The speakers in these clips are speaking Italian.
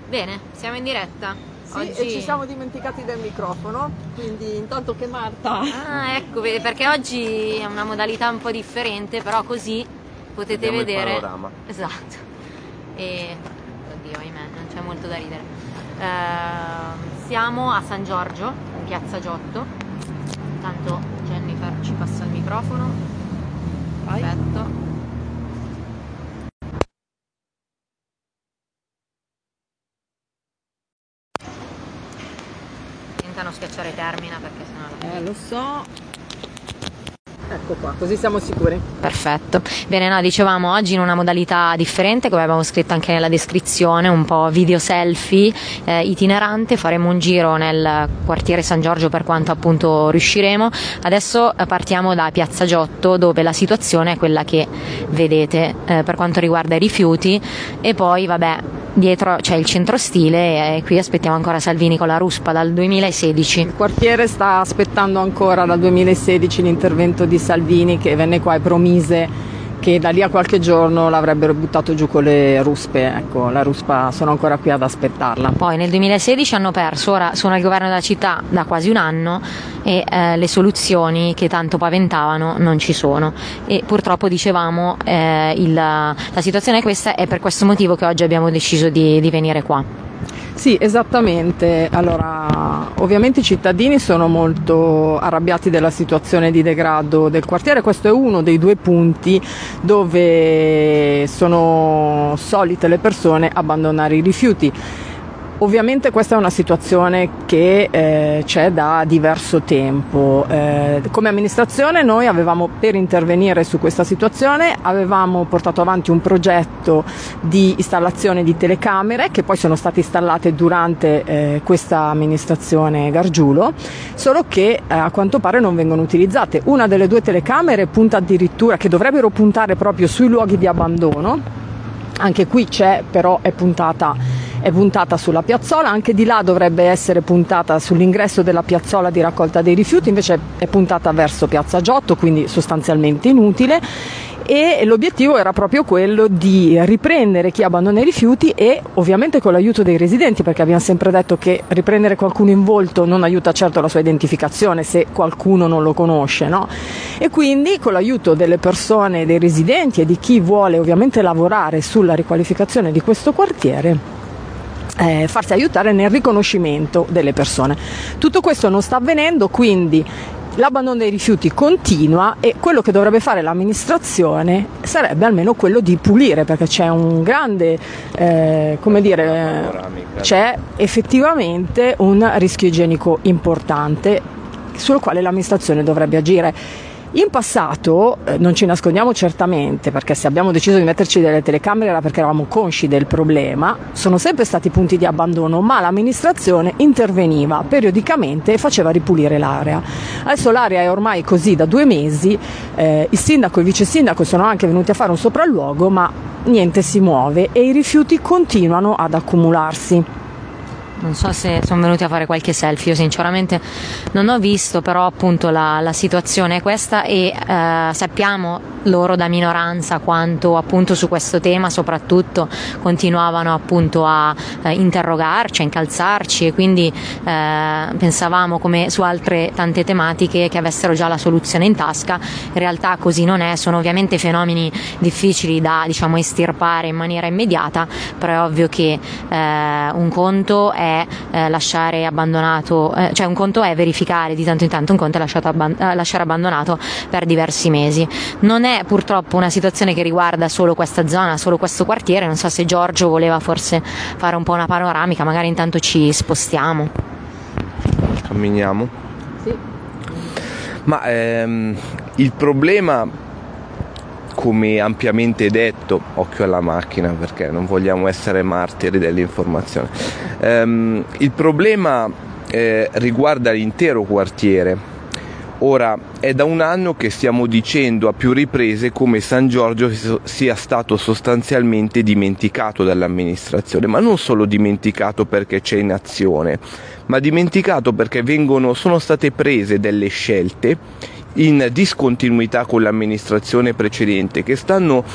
Bene, siamo in diretta. Sì, Oggi... e ci siamo dimenticati del microfono, quindi intanto che Marta... Ah, ecco, perché oggi è una modalità un po' differente, però così potete Vediamo vedere... il panorama. Esatto. E... Oddio, ahimè, non c'è molto da ridere. Siamo a San Giorgio, in piazza Giotto. Intanto Jennifer ci passa il microfono. Vai. Perfetto. Tentano schiacciare termina perché sennò... Lo so. Ecco qua, così siamo sicuri. Perfetto. Bene, no, dicevamo oggi in una modalità differente, come abbiamo scritto anche nella descrizione, un po' video selfie itinerante. Faremo un giro nel quartiere San Giorgio per quanto appunto riusciremo. Adesso partiamo da Piazza Giotto, dove la situazione è quella che vedete per quanto riguarda i rifiuti, e poi vabbè, dietro c'è il centro stile e qui aspettiamo ancora Salvini con la ruspa dal 2016. Il quartiere sta aspettando ancora dal 2016 l'intervento di Salvini, che venne qua e promise che da lì a qualche giorno l'avrebbero buttato giù con le ruspe. Ecco, la ruspa sono ancora qui ad aspettarla. Poi nel 2016 hanno perso, ora sono al governo della città da quasi un anno e le soluzioni che tanto paventavano non ci sono, e purtroppo dicevamo la situazione è questa, e per questo motivo che oggi abbiamo deciso di venire qua. Sì, esattamente. Allora, ovviamente i cittadini sono molto arrabbiati della situazione di degrado del quartiere. Questo è uno dei due punti dove sono solite le persone abbandonare i rifiuti. Ovviamente questa è una situazione che c'è da diverso tempo. Come amministrazione noi avevamo, per intervenire su questa situazione, avevamo portato avanti un progetto di installazione di telecamere che poi sono state installate durante questa amministrazione Gargiulo, solo che a quanto pare non vengono utilizzate. Una delle due telecamere punta addirittura, che dovrebbero puntare proprio sui luoghi di abbandono, anche qui c'è, però è puntata sulla piazzola, anche di là dovrebbe essere puntata sull'ingresso della piazzola di raccolta dei rifiuti, invece è puntata verso Piazza Giotto, quindi sostanzialmente inutile, e l'obiettivo era proprio quello di riprendere chi abbandona i rifiuti, e ovviamente con l'aiuto dei residenti, perché abbiamo sempre detto che riprendere qualcuno in volto non aiuta certo la sua identificazione se qualcuno non lo conosce, no? E quindi con l'aiuto delle persone, dei residenti e di chi vuole ovviamente lavorare sulla riqualificazione di questo quartiere, farsi aiutare nel riconoscimento delle persone. Tutto questo non sta avvenendo, quindi l'abbandono dei rifiuti continua, e quello che dovrebbe fare l'amministrazione sarebbe almeno quello di pulire, perché c'è un grande, c'è effettivamente un rischio igienico importante sul quale l'amministrazione dovrebbe agire. In passato, non ci nascondiamo certamente, perché se abbiamo deciso di metterci delle telecamere era perché eravamo consci del problema, sono sempre stati punti di abbandono, ma l'amministrazione interveniva periodicamente e faceva ripulire l'area. Adesso l'area è ormai così da 2 mesi, il sindaco e il vice sindaco sono anche venuti a fare un sopralluogo, ma niente si muove e i rifiuti continuano ad accumularsi. Non so se sono venuti a fare qualche selfie, io sinceramente non ho visto, però appunto la situazione è questa, e sappiamo loro da minoranza quanto appunto su questo tema soprattutto continuavano appunto a interrogarci, a incalzarci, e quindi pensavamo, come su altre tante tematiche, che avessero già la soluzione in tasca. In realtà così non è, sono ovviamente fenomeni difficili da, diciamo, estirpare in maniera immediata, però è ovvio che un conto è lasciare abbandonato, cioè un conto è verificare di tanto in tanto, un conto è lasciare abbandonato per diversi mesi. Non è purtroppo una situazione che riguarda solo questa zona, solo questo quartiere. Non so se Giorgio voleva forse fare un po' una panoramica, magari intanto ci spostiamo. Camminiamo? Sì. Ma il problema, come ampiamente detto, occhio alla macchina perché non vogliamo essere martiri dell'informazione, il problema riguarda l'intero quartiere. Ora, è da un anno che stiamo dicendo a più riprese come San Giorgio sia stato sostanzialmente dimenticato dall'amministrazione, ma non solo dimenticato perché c'è inazione, ma dimenticato perché sono state prese delle scelte in discontinuità con l'amministrazione precedente, che stanno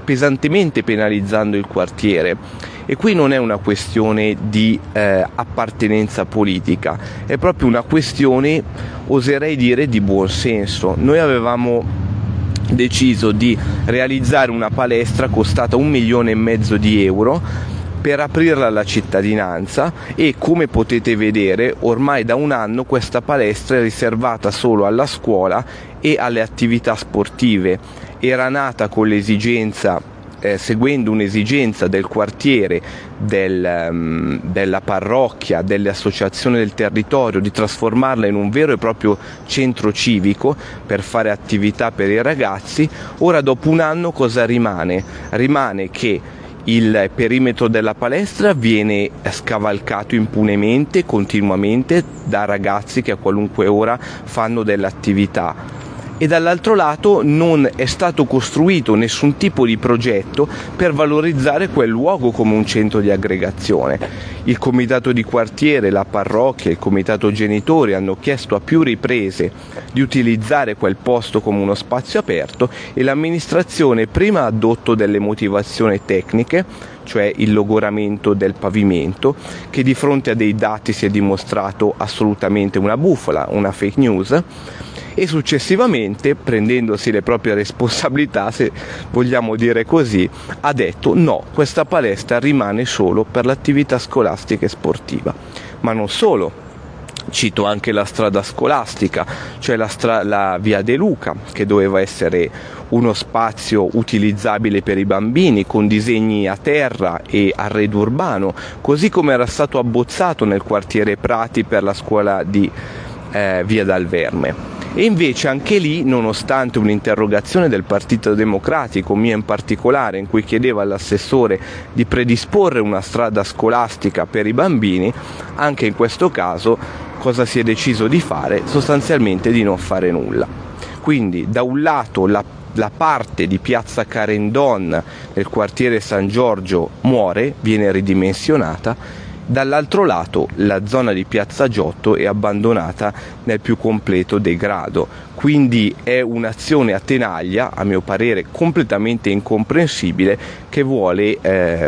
pesantemente penalizzando il quartiere. E qui non è una questione di appartenenza politica, è proprio una questione, oserei dire, di buonsenso. Noi avevamo deciso di realizzare una palestra costata 1,5 milioni di euro per aprirla alla cittadinanza, e come potete vedere ormai da un anno questa palestra è riservata solo alla scuola e alle attività sportive. Era nata con l'esigenza, seguendo un'esigenza del quartiere, della parrocchia, delle associazioni del territorio, di trasformarla in un vero e proprio centro civico per fare attività per i ragazzi. Ora, dopo un anno, cosa rimane? Rimane che il perimetro della palestra viene scavalcato impunemente, continuamente, da ragazzi che a qualunque ora fanno dell'attività. E dall'altro lato non è stato costruito nessun tipo di progetto per valorizzare quel luogo come un centro di aggregazione. Il comitato di quartiere, la parrocchia, il comitato genitori hanno chiesto a più riprese di utilizzare quel posto come uno spazio aperto, e l'amministrazione prima ha addotto delle motivazioni tecniche, cioè il logoramento del pavimento, che di fronte a dei dati si è dimostrato assolutamente una bufala, una fake news, e successivamente, prendendosi le proprie responsabilità, se vogliamo dire così, ha detto no, questa palestra rimane solo per l'attività scolastica e sportiva. Ma non solo, cito anche la strada scolastica, cioè la via De Luca, che doveva essere uno spazio utilizzabile per i bambini con disegni a terra e arredo urbano, così come era stato abbozzato nel quartiere Prati per la scuola di via Dal Verme. E invece anche lì, nonostante un'interrogazione del Partito Democratico, mia in particolare, in cui chiedeva all'assessore di predisporre una strada scolastica per i bambini, anche in questo caso cosa si è deciso di fare? Sostanzialmente di non fare nulla. Quindi da un lato la parte di piazza Carendon nel quartiere San Giorgio muore, viene ridimensionata. Dall'altro lato la zona di piazza Giotto è abbandonata nel più completo degrado, quindi è un'azione a tenaglia, a mio parere completamente incomprensibile, che vuole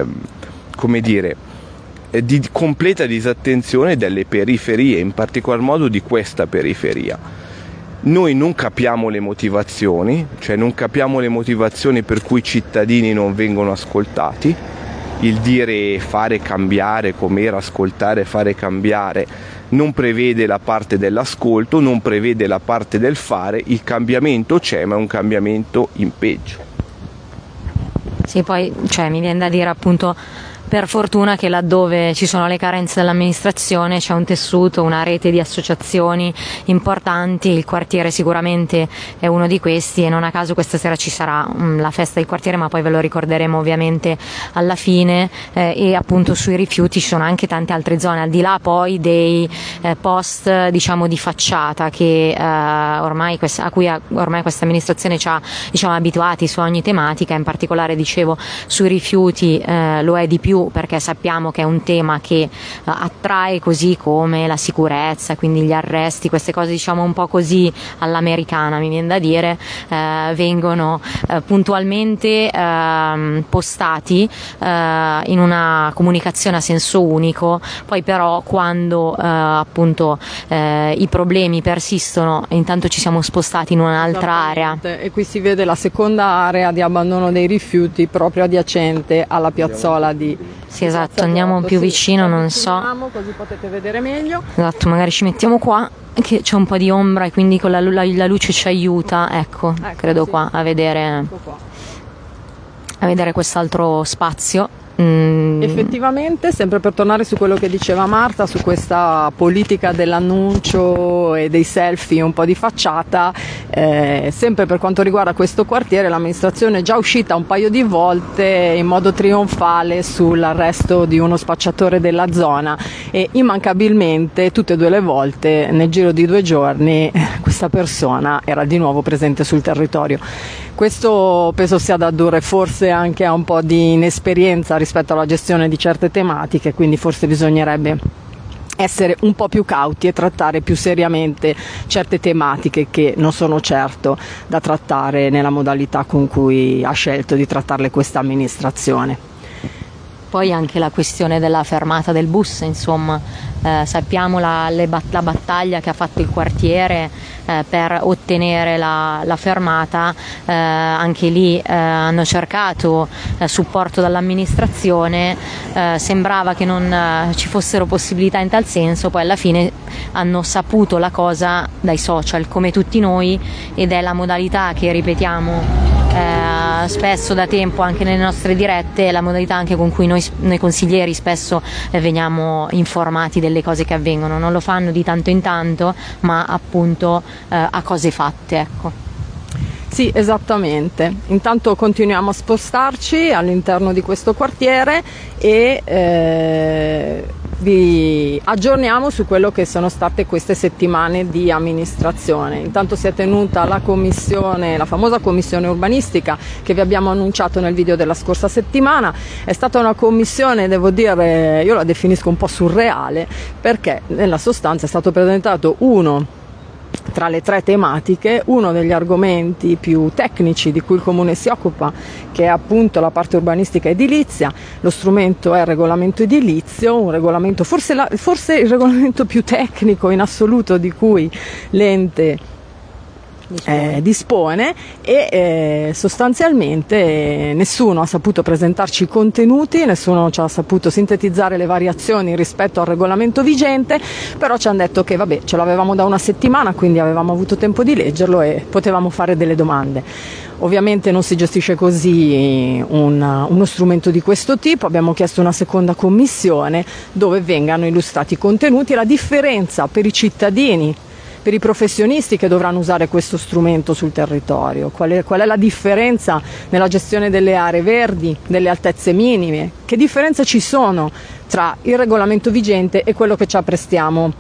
di completa disattenzione delle periferie, in particolar modo di questa periferia. Noi non capiamo le motivazioni, cioè non capiamo le motivazioni per cui i cittadini non vengono ascoltati. Il dire fare cambiare, com'era ascoltare fare cambiare, non prevede la parte dell'ascolto, non prevede la parte del fare. Il cambiamento c'è, ma è un cambiamento in peggio. Sì, poi mi viene da dire appunto, per fortuna che laddove ci sono le carenze dell'amministrazione c'è un tessuto, una rete di associazioni importanti. Il quartiere sicuramente è uno di questi, e non a caso questa sera ci sarà la festa del quartiere, ma poi ve lo ricorderemo ovviamente alla fine, e appunto sui rifiuti ci sono anche tante altre zone, al di là poi dei post di facciata che ormai a cui ormai questa amministrazione ci ha abituati su ogni tematica. In particolare, dicevo, sui rifiuti lo è di più, perché sappiamo che è un tema che attrae, così come la sicurezza, quindi gli arresti, queste cose un po' così all'americana, mi viene da dire, vengono puntualmente postati in una comunicazione a senso unico. Poi però quando appunto i problemi persistono, intanto ci siamo spostati in un'altra area, e qui si vede la seconda area di abbandono dei rifiuti proprio adiacente alla piazzola di Sì, esatto, andiamo più vicino, non so. Così potete vedere meglio. Esatto, magari ci mettiamo qua, che c'è un po' di ombra e quindi con la luce ci aiuta, ecco credo, sì, qua a vedere quest'altro spazio. Effettivamente, sempre per tornare su quello che diceva Marta, su questa politica dell'annuncio e dei selfie un po' di facciata, sempre per quanto riguarda questo quartiere, l'amministrazione è già uscita un paio di volte in modo trionfale sull'arresto di uno spacciatore della zona, e immancabilmente tutte e due le volte nel giro di 2 giorni questa persona era di nuovo presente sul territorio. Questo penso sia da addurre forse anche a un po' di inesperienza rispetto alla gestione di certe tematiche, quindi forse bisognerebbe essere un po' più cauti e trattare più seriamente certe tematiche che non sono certo da trattare nella modalità con cui ha scelto di trattarle questa amministrazione. Poi anche la questione della fermata del bus, insomma, sappiamo la battaglia che ha fatto il quartiere per ottenere la fermata, anche lì hanno cercato supporto dall'amministrazione, sembrava che non ci fossero possibilità in tal senso, poi alla fine hanno saputo la cosa dai social, come tutti noi, ed è la modalità che ripetiamo spesso da tempo anche nelle nostre dirette, la modalità anche con cui noi consiglieri spesso veniamo informati delle cose che avvengono. Non lo fanno di tanto in tanto, ma appunto a cose fatte, ecco. Sì, esattamente. Intanto continuiamo a spostarci all'interno di questo quartiere e vi aggiorniamo su quello che sono state queste settimane di amministrazione. Intanto si è tenuta la famosa commissione urbanistica che vi abbiamo annunciato nel video della scorsa settimana. È stata una commissione, devo dire, io la definisco un po' surreale, perché nella sostanza è stato presentato tra le 3 tematiche, uno degli argomenti più tecnici di cui il Comune si occupa, che è appunto la parte urbanistica edilizia. Lo strumento è il regolamento edilizio, un regolamento forse il regolamento più tecnico in assoluto di cui l'ente dispone e sostanzialmente nessuno ha saputo presentarci i contenuti, nessuno ci ha saputo sintetizzare le variazioni rispetto al regolamento vigente, però ci hanno detto che vabbè, ce l'avevamo da una settimana, quindi avevamo avuto tempo di leggerlo e potevamo fare delle domande. Ovviamente non si gestisce così uno strumento di questo tipo. Abbiamo chiesto una seconda commissione dove vengano illustrati i contenuti e la differenza per i cittadini, per i professionisti che dovranno usare questo strumento sul territorio. Qual è la differenza nella gestione delle aree verdi, delle altezze minime? Che differenze ci sono tra il regolamento vigente e quello che ci apprestiamo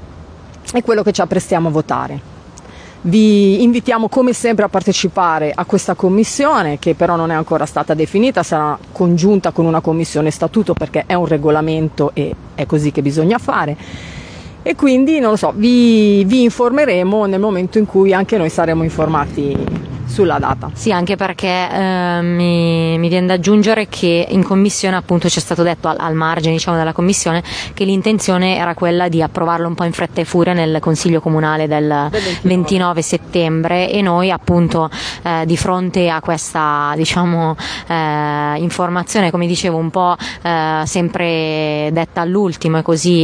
a votare? Vi invitiamo come sempre a partecipare a questa commissione, che però non è ancora stata definita, sarà congiunta con una commissione statuto perché è un regolamento e è così che bisogna fare. E quindi non lo so, vi informeremo nel momento in cui anche noi saremo informati sulla data. Sì, anche perché mi viene da aggiungere che in commissione appunto ci è stato detto al margine, diciamo, della commissione, che l'intenzione era quella di approvarlo un po' in fretta e furia nel Consiglio Comunale del 29 settembre, e noi appunto di fronte a questa, diciamo, informazione, come dicevo, un po' sempre detta all'ultimo e così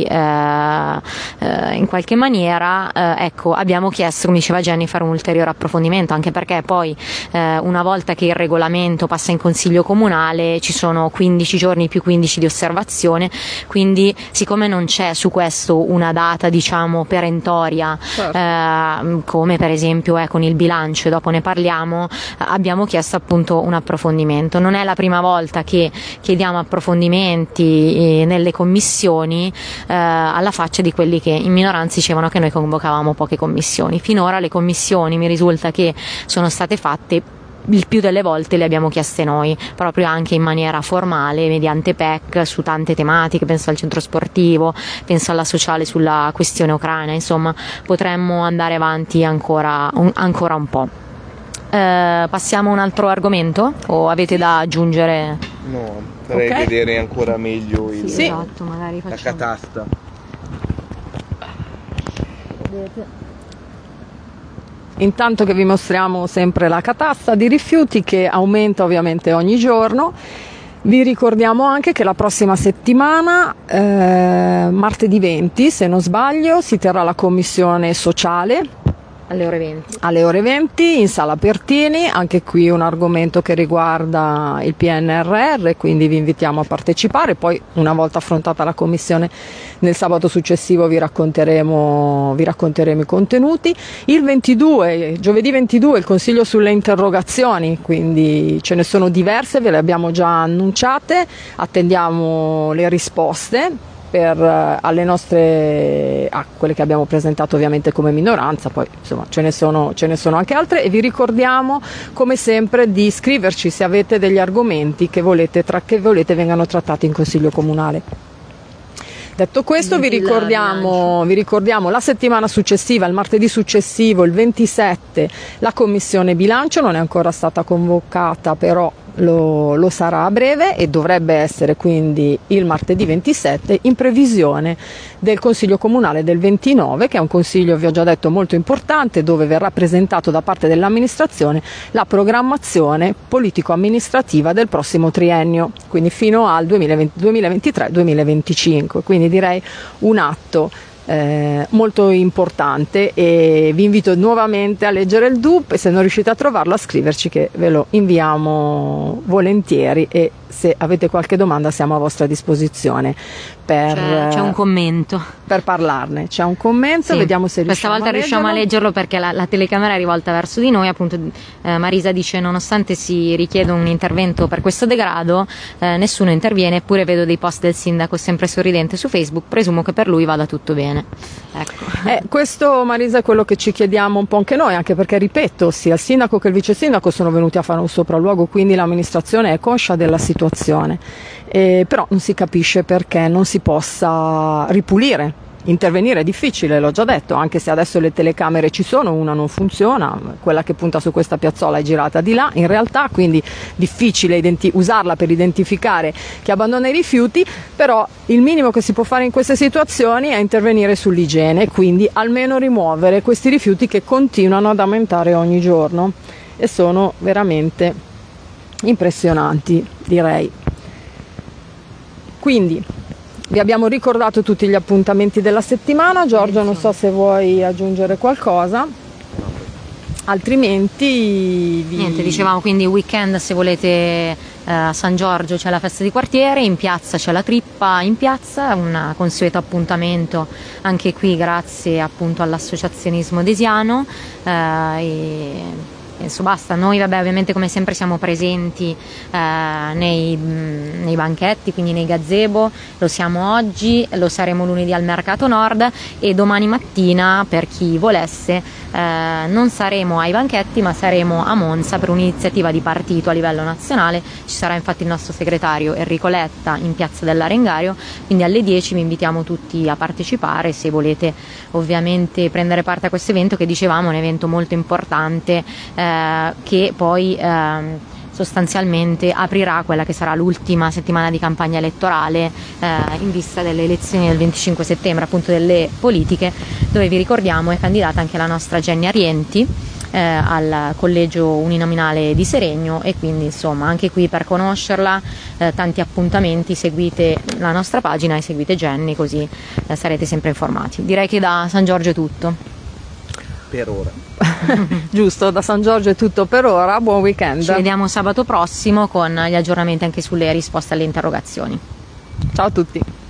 in qualche maniera, ecco, abbiamo chiesto, come diceva Jenny, fare un ulteriore approfondimento, anche perché poi una volta che il regolamento passa in Consiglio Comunale ci sono 15 giorni più 15 di osservazione, quindi siccome non c'è su questo una data, diciamo, perentoria, certo, come per esempio con il bilancio, e dopo ne parliamo, abbiamo chiesto appunto un approfondimento. Non è la prima volta che chiediamo approfondimenti nelle commissioni, alla faccia di quelli che in minoranza dicevano che noi convocavamo poche commissioni. Finora le commissioni, mi risulta che sono state fatte, il più delle volte le abbiamo chieste noi, proprio anche in maniera formale, mediante PEC, su tante tematiche, penso al centro sportivo, penso alla sociale sulla questione ucraina, insomma potremmo andare avanti ancora un po'. Passiamo a un altro argomento o avete da aggiungere? No, vorrei vedere ancora meglio esatto, magari la catasta. Intanto che vi mostriamo sempre la catasta di rifiuti che aumenta ovviamente ogni giorno, vi ricordiamo anche che la prossima settimana, martedì 20 se non sbaglio, si terrà la commissione sociale alle ore 20. Alle ore 20 in Sala Pertini, anche qui un argomento che riguarda il PNRR, quindi vi invitiamo a partecipare. Poi, una volta affrontata la commissione, nel sabato successivo vi racconteremo i contenuti. Il 22, giovedì 22, il consiglio sulle interrogazioni, quindi ce ne sono diverse, ve le abbiamo già annunciate, attendiamo le risposte alle nostre, quelle che abbiamo presentato ovviamente come minoranza. Poi insomma ce ne sono anche altre, e vi ricordiamo come sempre di scriverci se avete degli argomenti che volete vengano trattati in Consiglio Comunale. Detto questo, vi ricordiamo la settimana successiva, il martedì successivo, il 27, la commissione bilancio non è ancora stata convocata, però lo sarà a breve e dovrebbe essere quindi il martedì 27 in previsione del Consiglio Comunale del 29, che è un consiglio, vi ho già detto, molto importante, dove verrà presentato da parte dell'amministrazione la programmazione politico-amministrativa del prossimo triennio, quindi fino al 2023-2025, quindi direi un atto molto importante, e vi invito nuovamente a leggere il DUP e se non riuscite a trovarlo a scriverci, che ve lo inviamo volentieri, e se avete qualche domanda siamo a vostra disposizione c'è un commento per parlarne. C'è un commento, sì. Vediamo se questa volta riusciamo a leggerlo, perché la telecamera è rivolta verso di noi. Appunto Marisa dice: nonostante si richieda un intervento per questo degrado, nessuno interviene, eppure vedo dei post del sindaco sempre sorridente su Facebook, presumo che per lui vada tutto bene. Ecco. Questo, Marisa, è quello che ci chiediamo un po' anche noi, anche perché, ripeto, sia il sindaco che il vice sindaco sono venuti a fare un sopralluogo, quindi l'amministrazione è conscia della situazione, però non si capisce perché non si possa ripulire. Intervenire è difficile, l'ho già detto, anche se adesso le telecamere ci sono, una non funziona, quella che punta su questa piazzola è girata di là in realtà, quindi difficile usarla per identificare chi abbandona i rifiuti, però il minimo che si può fare in queste situazioni è intervenire sull'igiene, quindi almeno rimuovere questi rifiuti che continuano ad aumentare ogni giorno e sono veramente impressionanti, direi. Quindi vi abbiamo ricordato tutti gli appuntamenti della settimana. Giorgio, non so se vuoi aggiungere qualcosa, altrimenti niente, dicevamo quindi weekend, se volete, a San Giorgio c'è la festa di quartiere, in piazza c'è la trippa in piazza, un consueto appuntamento anche qui grazie appunto all'associazionismo desiano, Penso basta. Noi ovviamente come sempre siamo presenti nei banchetti, quindi nei gazebo, lo siamo oggi, lo saremo lunedì al Mercato Nord, e domani mattina, per chi volesse, non saremo ai banchetti ma saremo a Monza per un'iniziativa di partito a livello nazionale. Ci sarà infatti il nostro segretario Enrico Letta in piazza dell'Arengario, quindi alle 10 vi invitiamo tutti a partecipare se volete ovviamente prendere parte a questo evento, che dicevamo è un evento molto importante, che poi sostanzialmente aprirà quella che sarà l'ultima settimana di campagna elettorale in vista delle elezioni del 25 settembre, appunto delle politiche, dove vi ricordiamo è candidata anche la nostra Jenny Arienti al collegio uninominale di Seregno, e quindi insomma anche qui per conoscerla tanti appuntamenti, seguite la nostra pagina e seguite Jenny, così sarete sempre informati. Direi che da San Giorgio è tutto. Per ora. Giusto, da San Giorgio è tutto per ora, buon weekend. Ci vediamo sabato prossimo con gli aggiornamenti anche sulle risposte alle interrogazioni. Ciao a tutti.